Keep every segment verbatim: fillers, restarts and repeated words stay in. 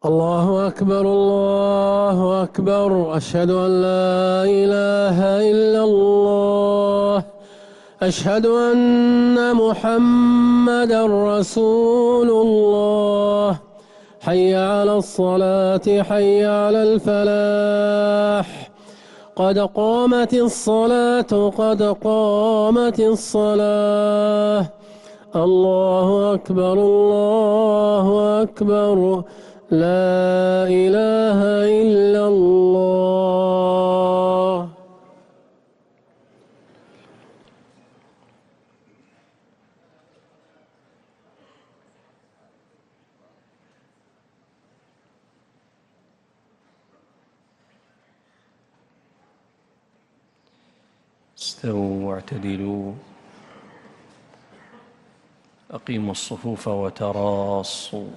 الله أكبر الله أكبر، أشهد أن لا إله إلا الله، أشهد أن محمدا رسول الله. حي على الصلاة حي على الفلاح، قد قامت الصلاة قد قامت الصلاة. الله أكبر الله أكبر، لا إله إلا الله. استووا واعتدلوا، أقيموا الصفوف وتراصوا.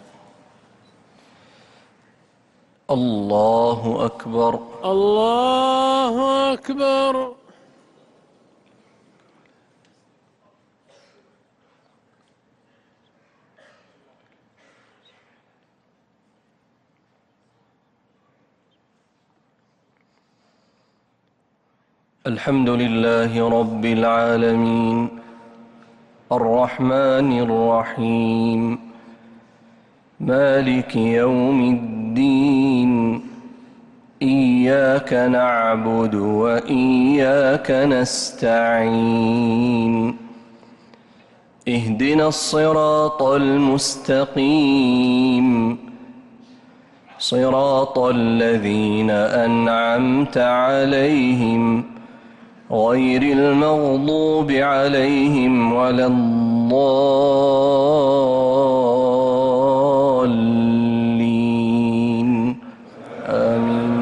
الله أكبر الله أكبر. الحمد لله رب العالمين، الرحمن الرحيم، مالك يوم الدين. إياك نعبد وإياك نستعين، اهدنا الصراط المستقيم، صراط الذين أنعمت عليهم غير المغضوب عليهم ولا الضالين، آمين.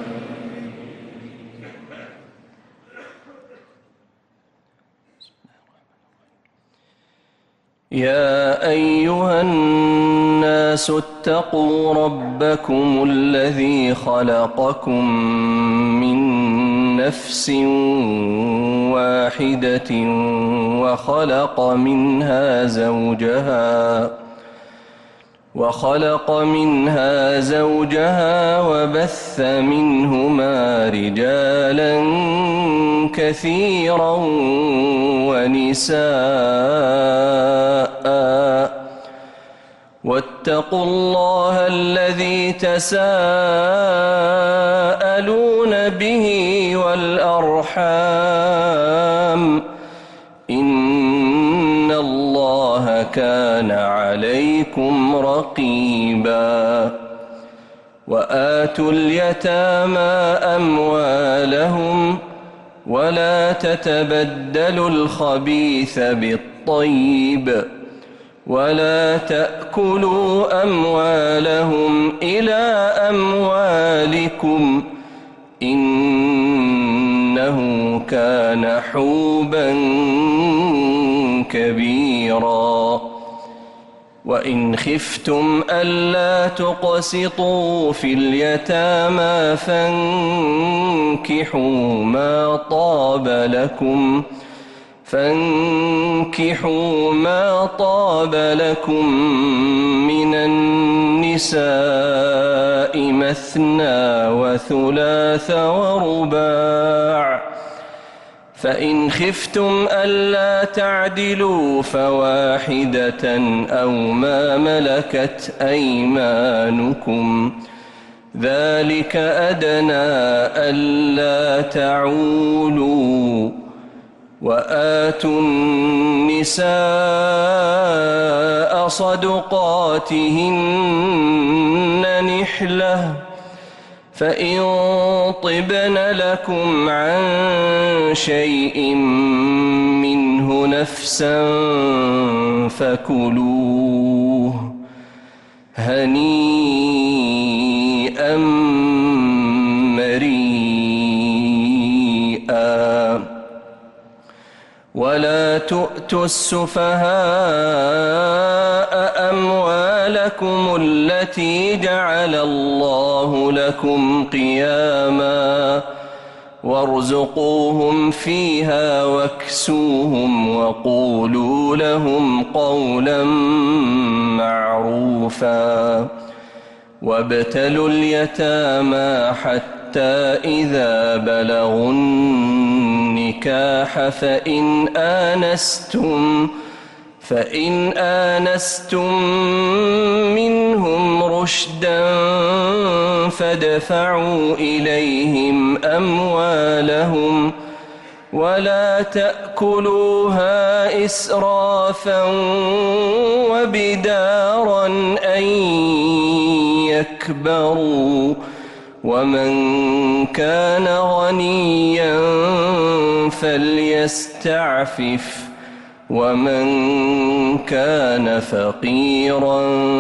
يا أيها الناس اتقوا ربكم الذي خلقكم من نفس واحدة وخلق منها زوجها وخلق منها زوجها وبث منهما رجالا كثيرا ونساء، واتقوا الله الذي تساءلون به والأرحام، إن الله كان عليكم رقيبا. وآتوا اليتامى أموالهم ولا تتبدلوا الخبيث بالطيب، ولا تأكلوا أموالهم إلى أموالكم، إنه كان حوبا كبيرا. وإن خفتم ألا تقسطوا في اليتامى فانكحوا ما طاب لكم فانكحوا ما طاب لكم من النساء مثنى وثلاث ورباع، فإن خفتم ألا تعدلوا فواحدة أو ما ملكت أيمانكم، ذلك أدنى ألا تعولوا. وآتوا النساء صدقاتهن نحلة، فإن طبن لكم عن شيء منه نفسا فكلوه هنيئا مريئا. ولا تؤتوا السفهاء أموالكم التي جعل الله لكم قياما، وارزقوهم فيها واكسوهم وقولوا لهم قولا معروفا. وابتلوا اليتامى حتى إذا بلغوا النكاح فإن آنستم فإن آنستم منهم رشدا فادفعوا إليهم أموالهم ولا تأكلوها إسرافا وبدارا أن يكبروا ومن كان غنيا فليستعفف ومن كان فقيرا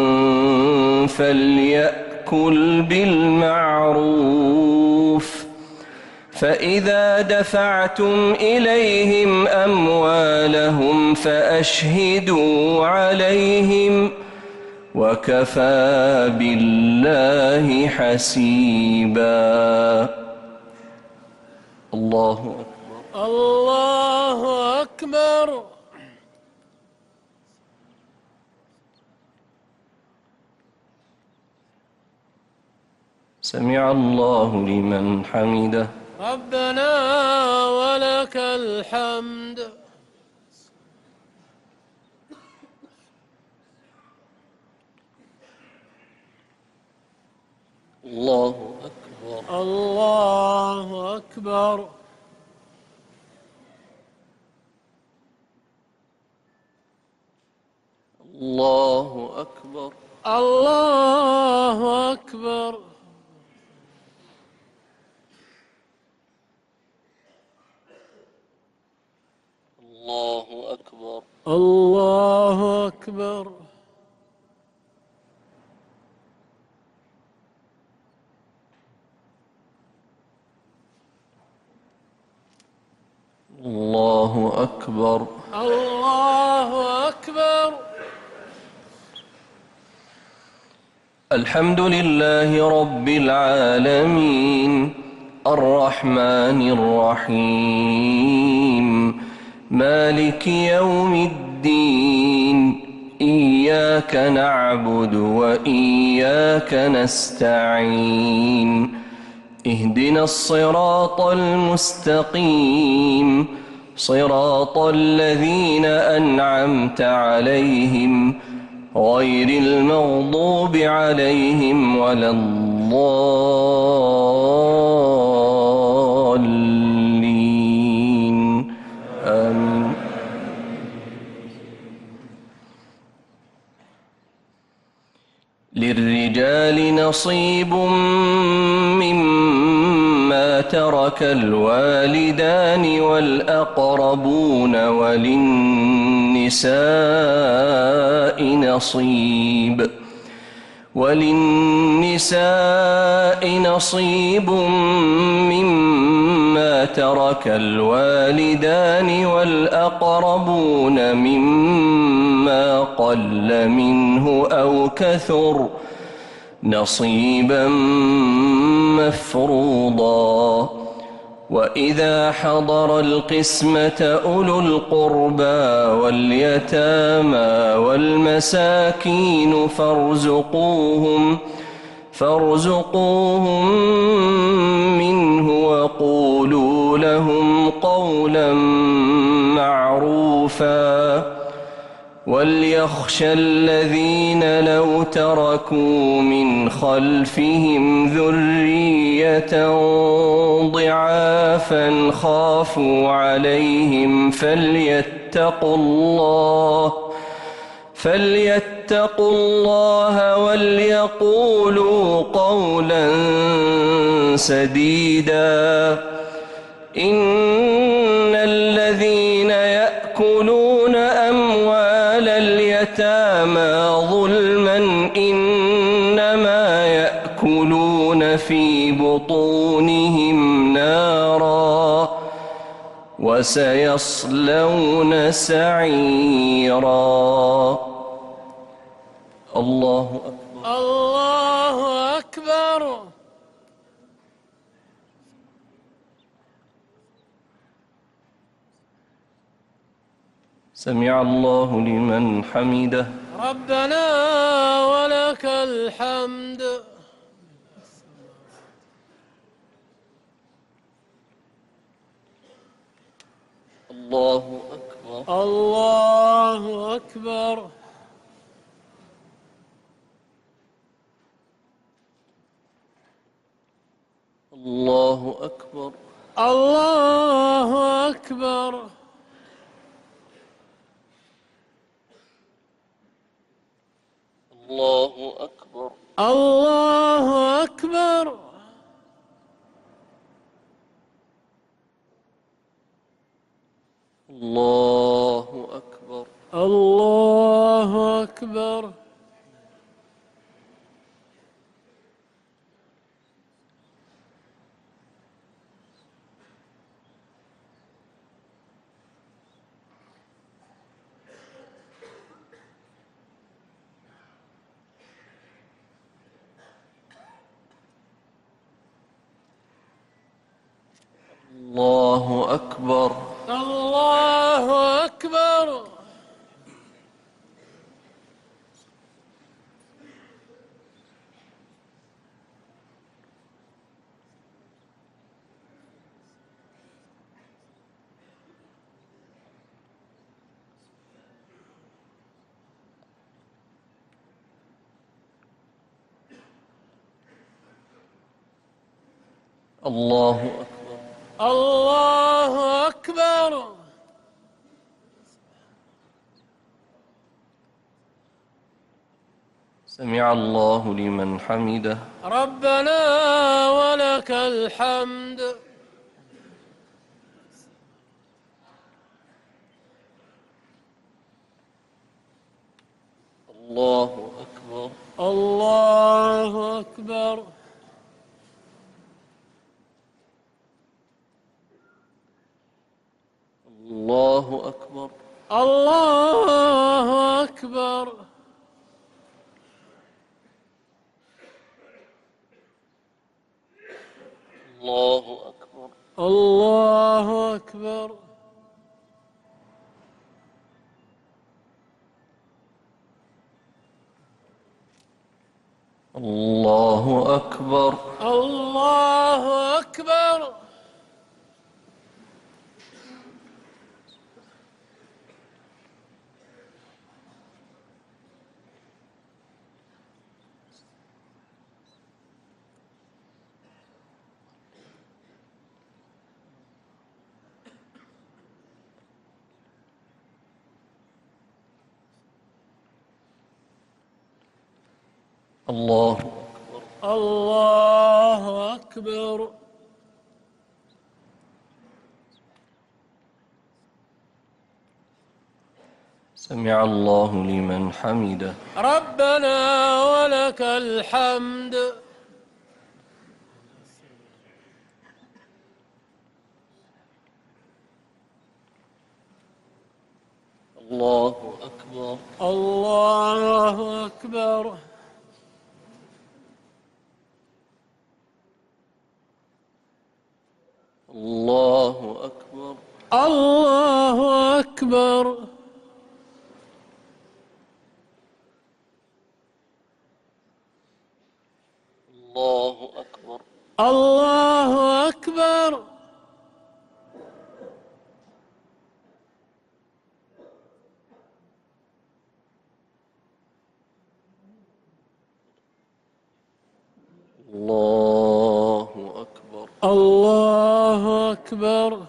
فليأكل بالمعروف فإذا دفعتم إليهم أموالهم فأشهدوا عليهم وكفى بالله حسيبا. الله أكبر. الله أكبر. سمع الله لمن حمده. ربنا ولك الحمد. الله أكبر. الله أكبر. الله أكبر. الله أكبر. الله أكبر. الله أكبر. الله أكبر. الله أكبر. الحمد لله رب العالمين الرحمن الرحيم مالك يوم الدين إياك نعبد وإياك نستعين اهدنا الصراط المستقيم صراط الذين أنعمت عليهم غير المغضوب عليهم ولا الضالين آمين. للرجال نصيب مما ترك الوالدان والأقربون وللنساء نصيب وللنساء نصيب مما ترك الوالدان والأقربون مما قل منه أو كثر نصيبا مفروضا. وإذا حضر القسمة أولو القربى واليتامى والمساكين فارزقوهم فارزقوهم منه وقولوا لهم قولا معروفا. وليخشى الذين لو تركوا من خلفهم ذرية ضعافا خافوا عليهم فليتقوا الله فليتقوا الله وليقولوا قولا سديدا. إن الذين يأكلون أموال اليتامى ظلما إنما يأكلون في بطونهم نارا وسيصلون سعيرا. الله أكبر. الله أكبر. سمع الله لمن حمده. ربنا ولك الحمد. الله أكبر. الله أكبر. الله أكبر. الله أكبر. الله أكبر. الله أكبر. الله أكبر. الله أكبر. الله أكبر. الله أكبر. الله أكبر. الله أكبر. سمع الله لمن حمده. ربنا ولك الحمد. الله أكبر. الله أكبر. الله أكبر. الله أكبر. الله أكبر. الله أكبر. الله أكبر. الله أكبر. الله أكبر. الله أكبر. سمع الله لمن حمده. ربنا ولك الحمد. الله أكبر. الله أكبر. الله أكبر. الله أكبر. الله أكبر. الله أكبر. الله أكبر. الله أكبر.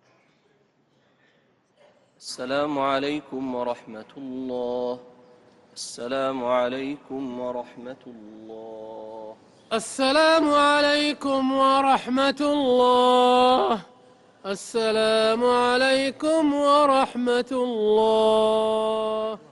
السلام عليكم ورحمة الله. السلام عليكم ورحمة الله. السلام عليكم ورحمة الله. السلام عليكم ورحمة الله.